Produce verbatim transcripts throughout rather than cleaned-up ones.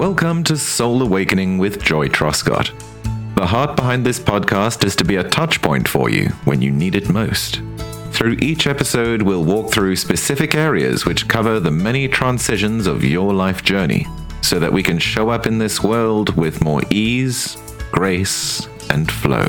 Welcome to Soul Awakening with Joy Truscott. The heart behind this podcast is to be a touch point for you when you need it most. Through each episode, we'll walk through specific areas which cover the many transitions of your life journey, so that we can show up in this world with more ease, grace, and flow.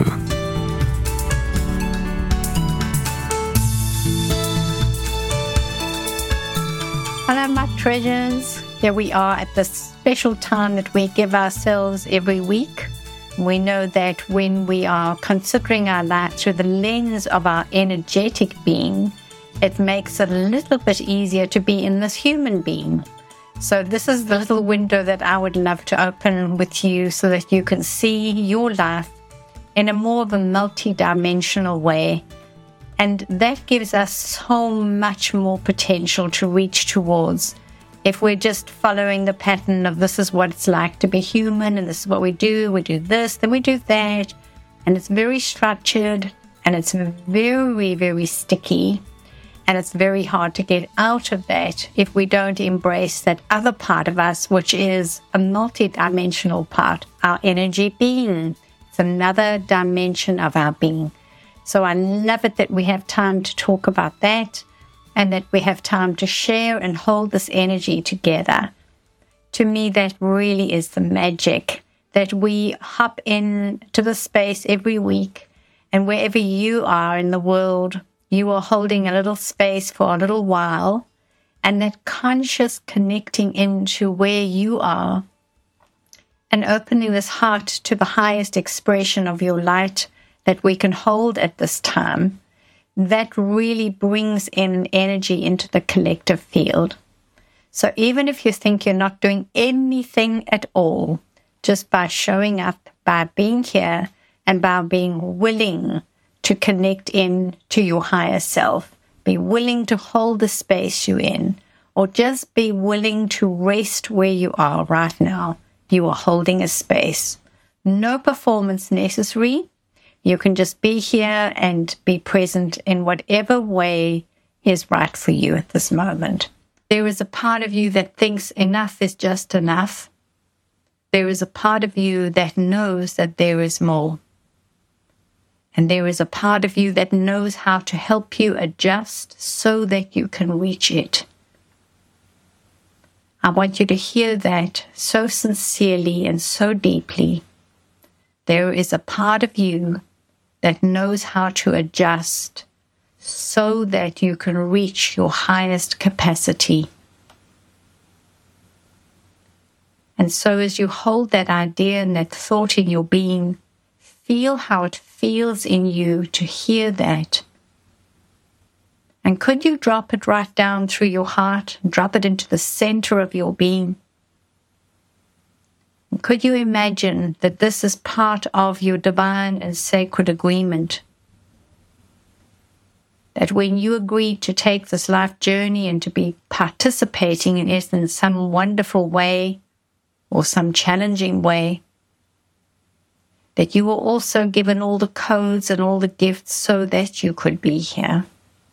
Hello, my treasures. Here we are at this special time that we give ourselves every week. We know that when we are considering our life through the lens of our energetic being, it makes it a little bit easier to be in this human being. So this is the little window that I would love to open with you so that you can see your life in a more of a multi-dimensional way. And that gives us so much more potential to reach towards. If we're just following the pattern of this is what it's like to be human, and this is what we do, we do this, then we do that, and it's very structured, and it's very, very sticky, and it's very hard to get out of that if we don't embrace that other part of us, which is a multi-dimensional part, our energy being. It's another dimension of our being. So I love it that we have time to talk about that, and that we have time to share and hold this energy together. To me, that really is the magic, that we hop into the space every week, and wherever you are in the world, you are holding a little space for a little while, and that conscious connecting into where you are, and opening this heart to the highest expression of your light that we can hold at this time, that really brings in energy into the collective field. So even if you think you're not doing anything at all, just by showing up, by being here, and by being willing to connect in to your higher self, be willing to hold the space you're in, or just be willing to rest where you are right now, you are holding a space. No performance necessary. You can just be here and be present in whatever way is right for you at this moment. There is a part of you that thinks enough is just enough. There is a part of you that knows that there is more. And there is a part of you that knows how to help you adjust so that you can reach it. I want you to hear that so sincerely and so deeply. There is a part of you that knows how to adjust so that you can reach your highest capacity. And so as you hold that idea and that thought in your being, feel how it feels in you to hear that. And could you drop it right down through your heart, and drop it into the center of your being? Could you imagine that this is part of your divine and sacred agreement? That when you agreed to take this life journey and to be participating in it in some wonderful way or some challenging way, that you were also given all the codes and all the gifts so that you could be here.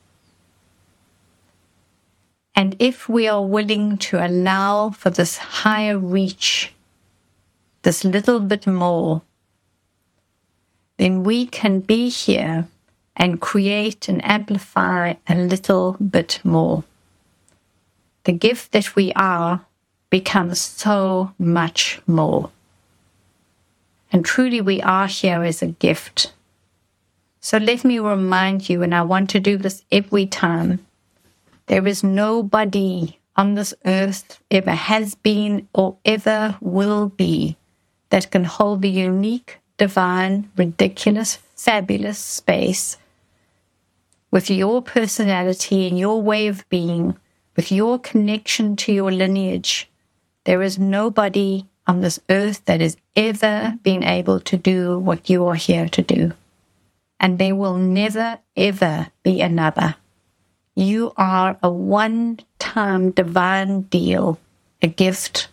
And if we are willing to allow for this higher reach, this little bit more, then we can be here and create and amplify a little bit more. The gift that we are becomes so much more. And truly we are here as a gift. So let me remind you, and I want to do this every time, there is nobody on this earth ever has been or ever will be that can hold the unique, divine, ridiculous, fabulous space with your personality and your way of being, with your connection to your lineage. There is nobody on this earth that has ever been able to do what you are here to do. And there will never, ever be another. You are a one-time divine deal, a gift.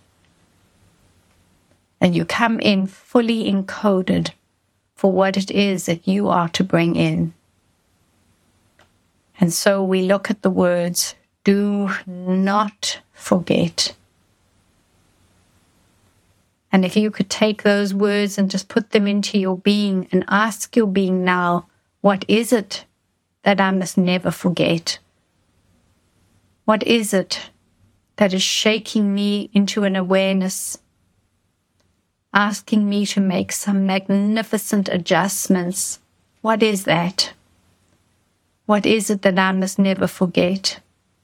And you come in fully encoded for what it is that you are to bring in. And so we look at the words, do not forget. And if you could take those words and just put them into your being and ask your being now, what is it that I must never forget? What is it that is shaking me into an awareness, asking me to make some magnificent adjustments? What is that? What is it that I must never forget?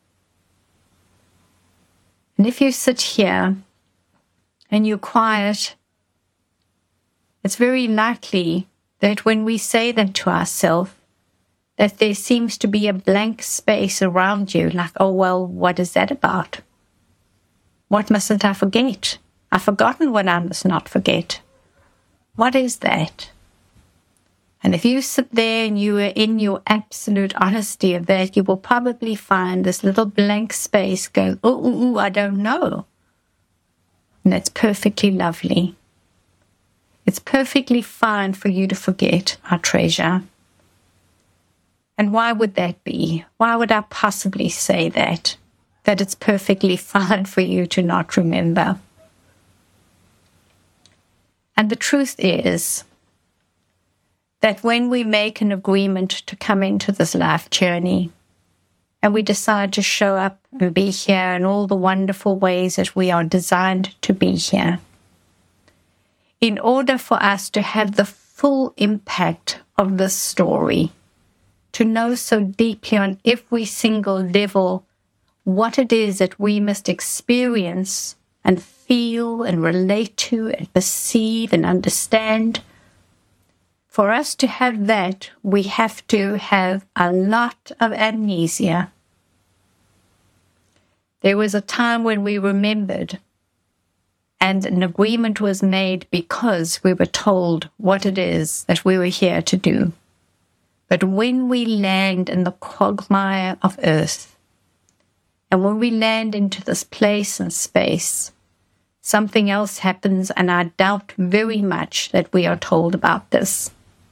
And if you sit here and you're quiet, it's very likely that when we say them to ourselves, that there seems to be a blank space around you, like, oh, well, what is that about? What mustn't I forget? I've forgotten what I must not forget. What is that? And if you sit there and you are in your absolute honesty of that, you will probably find this little blank space going, oh, ooh, ooh, I don't know. And that's perfectly lovely. It's perfectly fine for you to forget, our treasure. And why would that be? Why would I possibly say that? That it's perfectly fine for you to not remember. And the truth is that when we make an agreement to come into this life journey, and we decide to show up and be here in all the wonderful ways that we are designed to be here, in order for us to have the full impact of this story, to know so deeply on every single level what it is that we must experience and feel and relate to and perceive and understand, for us to have that, we have to have a lot of amnesia. There was a time when we remembered, and an agreement was made because we were told what it is that we were here to do. But when we land in the quagmire of earth, and when we land into this place and space, something else happens, and I doubt very much that we are told about this.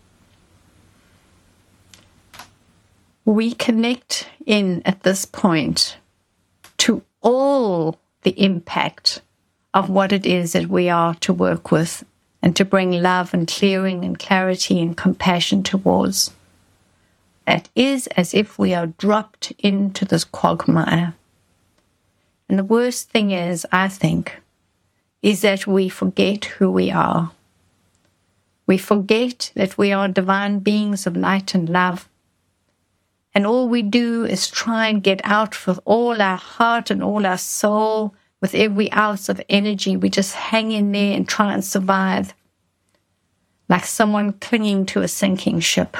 We connect in at this point to all the impact of what it is that we are to work with and to bring love and clearing and clarity and compassion towards. That is as if we are dropped into this quagmire. And the worst thing is, I think, is that we forget who we are. We forget that we are divine beings of light and love. And all we do is try and get out with all our heart and all our soul, with every ounce of energy. We just hang in there and try and survive, like someone clinging to a sinking ship.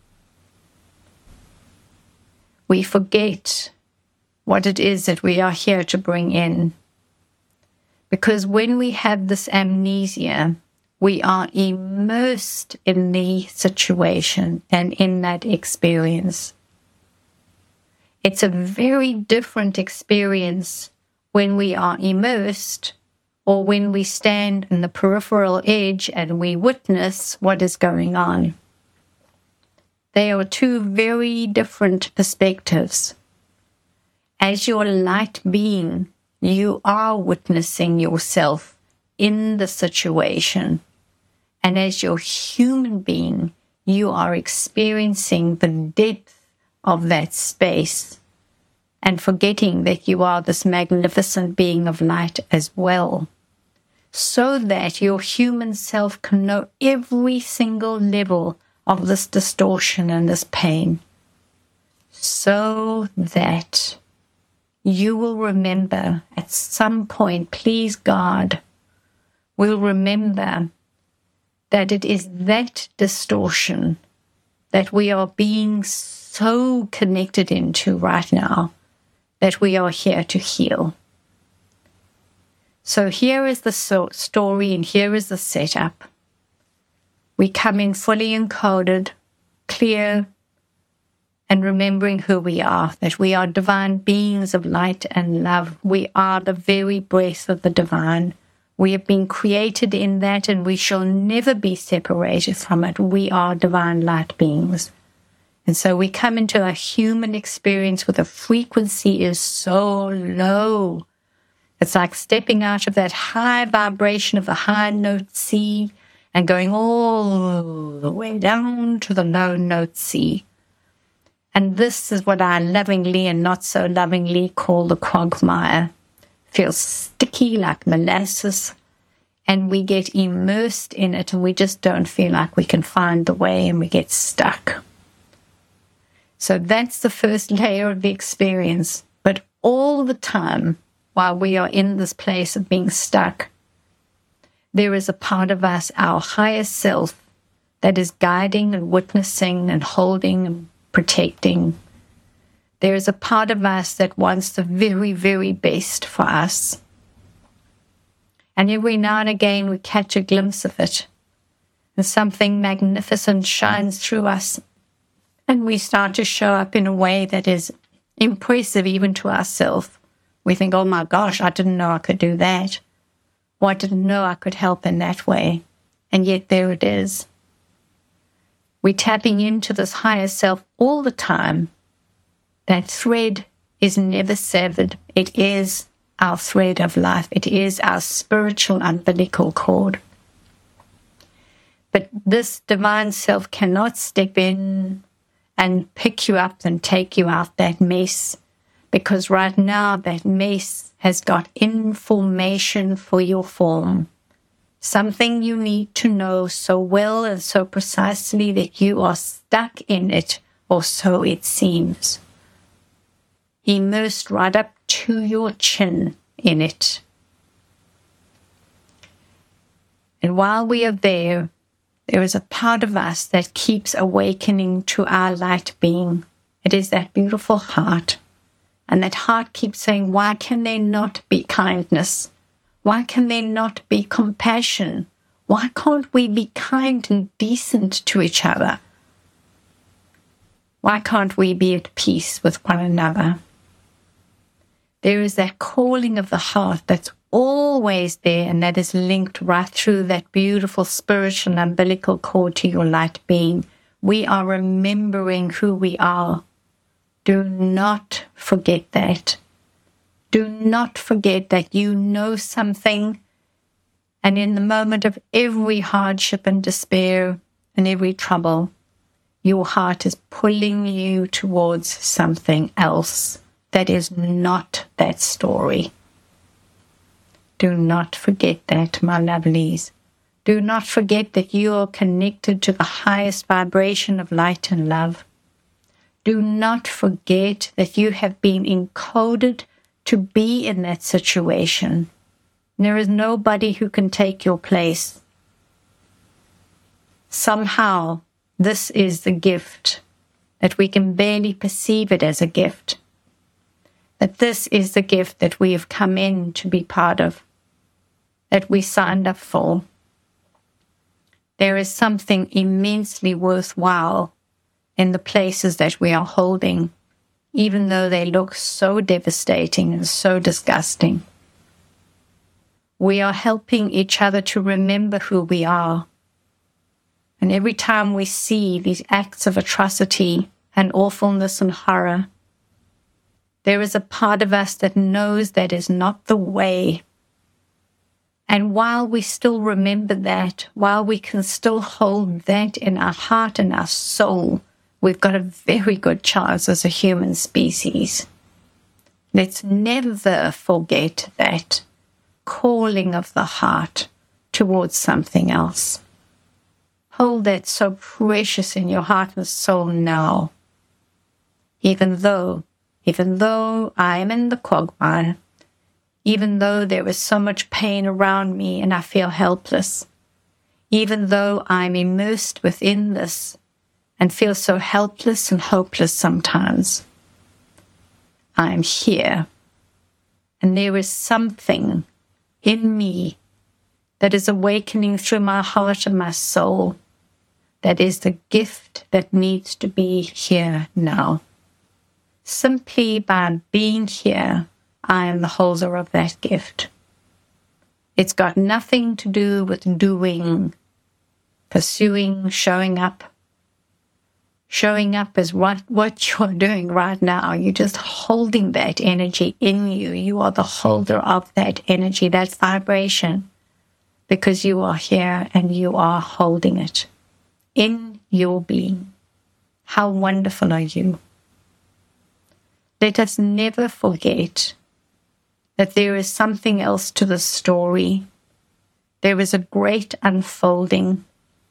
We forget what it is that we are here to bring in. Because when we have this amnesia, we are immersed in the situation and in that experience. It's a very different experience when we are immersed or when we stand in the peripheral edge and we witness what is going on. They are two very different perspectives. As your light being, you are witnessing yourself in the situation. And as your human being, you are experiencing the depth of that space and forgetting that you are this magnificent being of light as well, so that your human self can know every single level of this distortion and this pain, so that you will remember at some point, please God, will remember that it is that distortion that we are being so connected into right now that we are here to heal. So here is the so- story and here is the setup. We come in fully encoded, clear, and remembering who we are, that we are divine beings of light and love. We are the very breath of the divine. We have been created in that, and we shall never be separated from it. We are divine light beings. And so we come into a human experience where the frequency is so low It's like stepping out of that high vibration of the high note C and going all the way down to the low note C. And this is what I lovingly and not so lovingly call the quagmire. Feels sticky like molasses, and we get immersed in it, and we just don't feel like we can find the way, and we get stuck. So that's the first layer of the experience. But all the time, while we are in this place of being stuck, there is a part of us, our higher self, that is guiding and witnessing and holding and protecting. There is a part of us that wants the very, very best for us. And every now and again we catch a glimpse of it, and something magnificent shines through us, and we start to show up in a way that is impressive even to ourselves. We think, oh my gosh, I didn't know I could do that. Or I didn't know I could help in that way. And yet there it is. We're tapping into this higher self all the time. That thread is never severed. It is our thread of life. It is our spiritual umbilical cord. But this divine self cannot step in and pick you up and take you out that mess, because right now that mess has got information for your form. Something you need to know so well and so precisely that you are stuck in it, or so it seems. Immersed right up to your chin in it. And while we are there, there is a part of us that keeps awakening to our light being. It is that beautiful heart. And that heart keeps saying, why can there not be kindness? Why can there not be compassion? Why can't we be kind and decent to each other? Why can't we be at peace with one another? There is that calling of the heart that's always there, and that is linked right through that beautiful spiritual umbilical cord to your light being. We are remembering who we are. Do not forget that. Do not forget that you know something, and in the moment of every hardship and despair and every trouble, your heart is pulling you towards something else that is not that story. Do not forget that, my lovelies. Do not forget that you are connected to the highest vibration of light and love. Do not forget that you have been encoded to be in that situation. There is nobody who can take your place. Somehow, this is the gift, that we can barely perceive it as a gift. That this is the gift that we have come in to be part of, that we signed up for. There is something immensely worthwhile in the places that we are holding, even though they look so devastating and so disgusting. We are helping each other to remember who we are. And every time we see these acts of atrocity and awfulness and horror, there is a part of us that knows that is not the way. And while we still remember that, while we can still hold that in our heart and our soul, we've got a very good chance as a human species. Let's never forget that calling of the heart towards something else. Hold that so precious in your heart and soul now. Even though, even though I am in the quagmire, even though there is so much pain around me and I feel helpless, even though I'm immersed within this and feel so helpless and hopeless sometimes, I am here. And there is something in me that is awakening through my heart and my soul that is the gift that needs to be here now. Simply by being here, I am the holder of that gift. It's got nothing to do with doing, pursuing, showing up, showing up as what, what you're doing right now. You're just holding that energy in you. You are the holder of that energy, that vibration, because you are here and you are holding it in your being. How wonderful are you? Let us never forget that there is something else to the story. There is a great unfolding.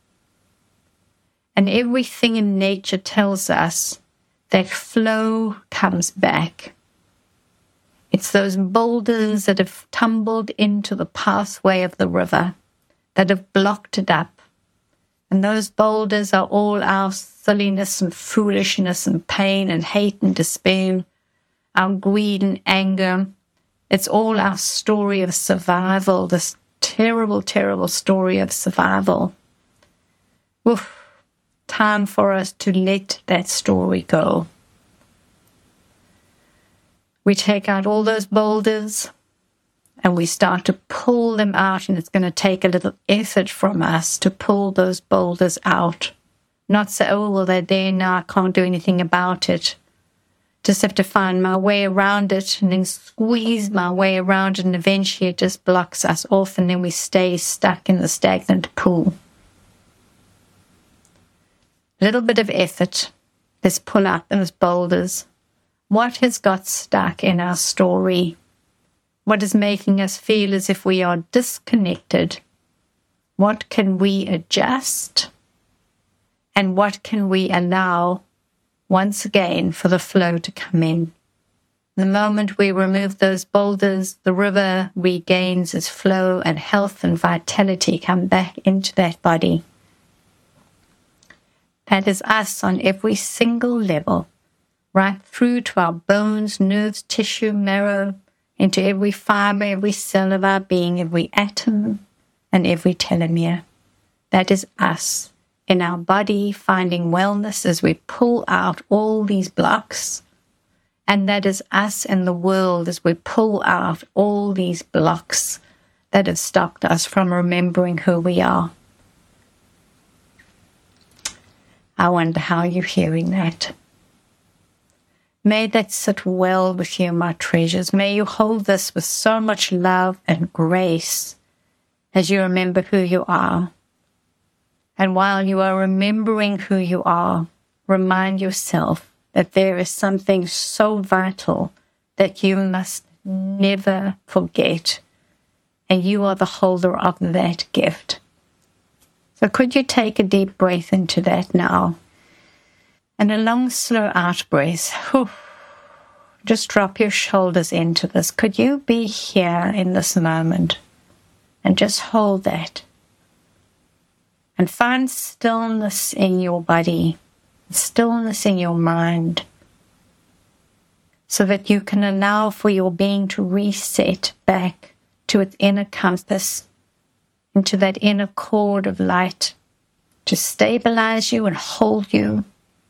And everything in nature tells us that flow comes back. It's those boulders that have tumbled into the pathway of the river, that have blocked it up. And those boulders are all our silliness and foolishness and pain and hate and despair, our greed and anger. It's all our story of survival, this terrible, terrible story of survival. Oof. Time for us to let that story go. We take out all those boulders and we start to pull them out, and it's going to take a little effort from us to pull those boulders out. Not say, oh, well, they're there now, I can't do anything about it. Just have to find my way around it and then squeeze my way around it, and eventually it just blocks us off, and then we stay stuck in the stagnant pool. A little bit of effort. Let's pull out those boulders. What has got stuck in our story? What is making us feel as if we are disconnected? What can we adjust? And what can we allow once again for the flow to come in? The moment we remove those boulders, the river regains its flow, and health and vitality come back into that body. That is us on every single level, right through to our bones, nerves, tissue, marrow, into every fiber, every cell of our being, every atom, and every telomere. That is us in our body, finding wellness as we pull out all these blocks. And that is us in the world as we pull out all these blocks that have stopped us from remembering who we are. I wonder how you're hearing that. May that sit well with you, my treasures. May you hold this with so much love and grace as you remember who you are. And while you are remembering who you are, remind yourself that there is something so vital that you must never forget. And you are the holder of that gift. So could you take a deep breath into that now? And a long, slow out breath. Whew. Just drop your shoulders into this. Could you be here in this moment? And just hold that. And find stillness in your body, stillness in your mind, so that you can allow for your being to reset back to its inner compass, into that inner cord of light, to stabilize you and hold you.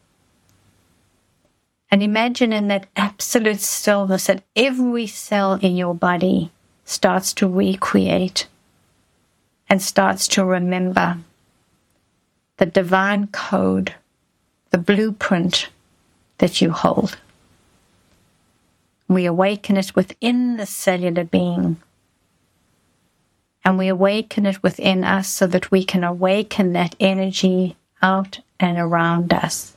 And imagine in that absolute stillness that every cell in your body starts to recreate and starts to remember the divine code, the blueprint that you hold. We awaken it within the cellular being. And we awaken it within us so that we can awaken that energy out and around us.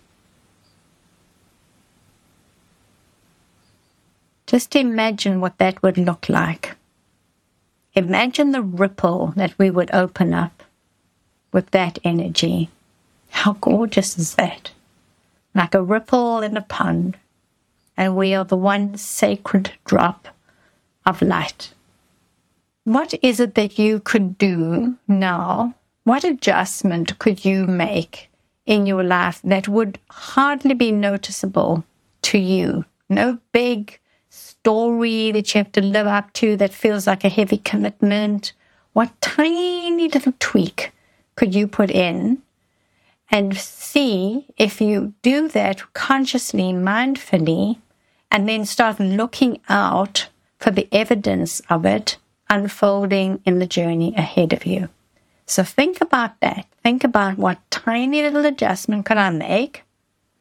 Just imagine what that would look like. Imagine the ripple that we would open up with that energy. How gorgeous is that? Like a ripple in a pond, and we are the one sacred drop of light. What is it that you could do now? What adjustment could you make in your life that would hardly be noticeable to you? No big story that you have to live up to that feels like a heavy commitment. What tiny little tweak could you put in and see if you do that consciously, mindfully, and then start looking out for the evidence of it unfolding in the journey ahead of you. So think about that. Think about what tiny little adjustment could I make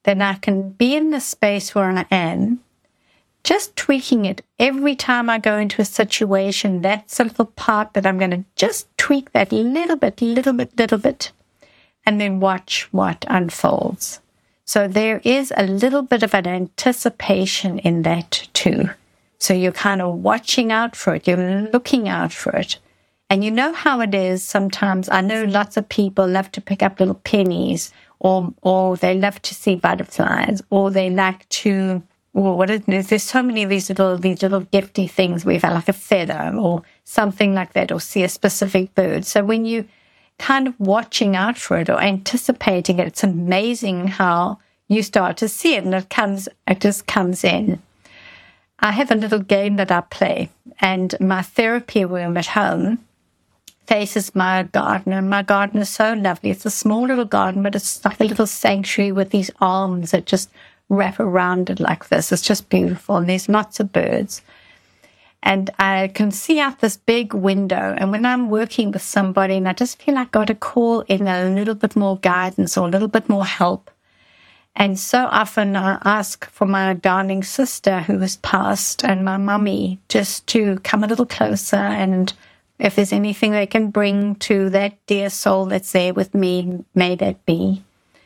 then I can be in the space where I am, just tweaking it every time I go into a situation. That's a little part that I'm going to just tweak that little bit, little bit, little bit, and then watch what unfolds. So there is a little bit of an anticipation in that too. So you're kind of watching out for it. You're looking out for it. And you know how it is sometimes. I know lots of people love to pick up little pennies, or or they love to see butterflies, or they like to, or what is it? There's so many of these little, these little gifty things where you have like a feather or something like that, or see a specific bird. So when you kind of watching out for it or anticipating it, it's amazing how you start to see it, and it comes, it just comes in. I have a little game that I play, and my therapy room at home faces my garden, and my garden is so lovely. It's a small little garden, but it's like a little sanctuary with these arms that just wrap around it like this. It's just beautiful, and there's lots of birds. And I can see out this big window, and when I'm working with somebody and I just feel like I've got to call in a little bit more guidance or a little bit more help, and so often I ask for my darling sister who has passed and my mummy just to come a little closer, and if there's anything they can bring to that dear soul that's there with me, may that be.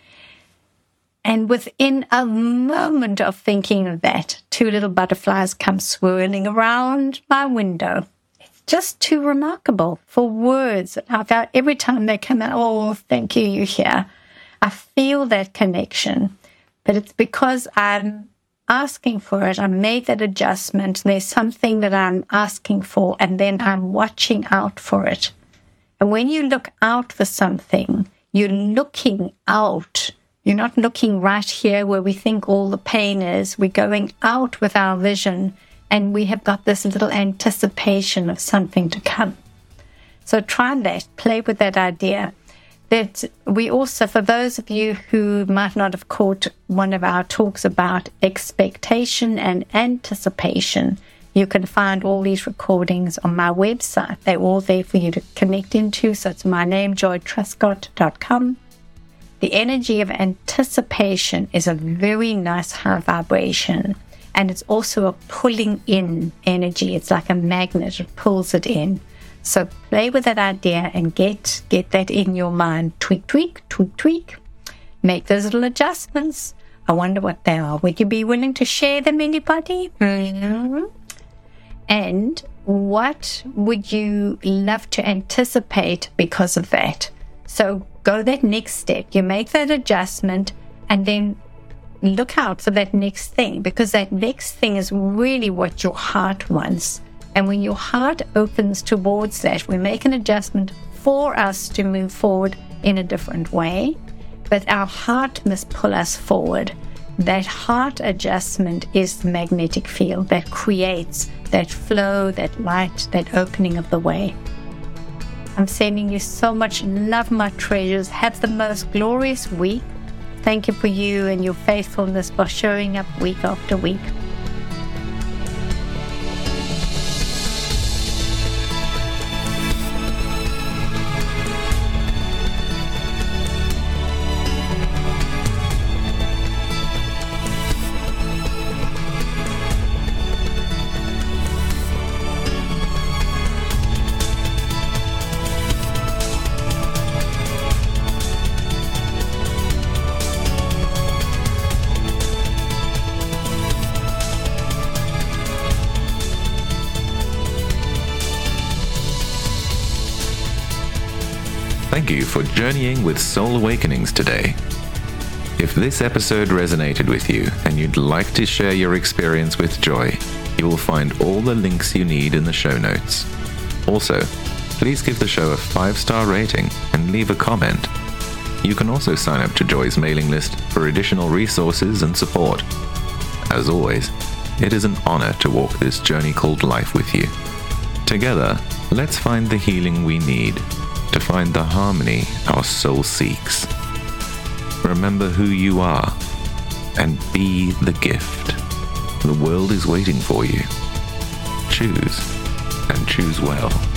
And within a moment of thinking of that, two little butterflies come swirling around my window. It's just too remarkable for words. Every time they come out, oh, thank you, you're here. I feel that connection. But it's because I'm asking for it. I made that adjustment. There's something that I'm asking for, and then I'm watching out for it. And when you look out for something, you're looking out. You're not looking right here where we think all the pain is. We're going out with our vision, and we have got this little anticipation of something to come. So try that. Play with that idea. That we also, for those of you who might not have caught one of our talks about expectation and anticipation, you can find all these recordings on my website. They're all there for you to connect into. So it's my name, joy truscott dot com. The energy of anticipation is a very nice high vibration, and it's also a pulling in energy. It's like a magnet. It pulls it in. So play with that idea and get get that in your mind. Tweak, tweak, tweak, tweak. Make those little adjustments. I wonder what they are. Would you be willing to share them, anybody? Mm-hmm. And what would you love to anticipate because of that? So go that next step. You make that adjustment, and then look out for that next thing, because that next thing is really what your heart wants. And when your heart opens towards that, we make an adjustment for us to move forward in a different way. But our heart must pull us forward. That heart adjustment is the magnetic field that creates that flow, that light, that opening of the way. I'm sending you so much love, my treasures. Have the most glorious week. Thank you for you and your faithfulness for showing up week after week. Thank you for journeying with Soul Awakenings today. If this episode resonated with you and you'd like to share your experience with Joy, you will find all the links you need in the show notes. Also, please give the show a five-star rating and leave a comment. You can also sign up to Joy's mailing list for additional resources and support. As always, it is an honor to walk this journey called life with you. Together, let's find the healing we need to find the harmony our soul seeks. Remember who you are and be the gift. The world is waiting for you. Choose, and choose well.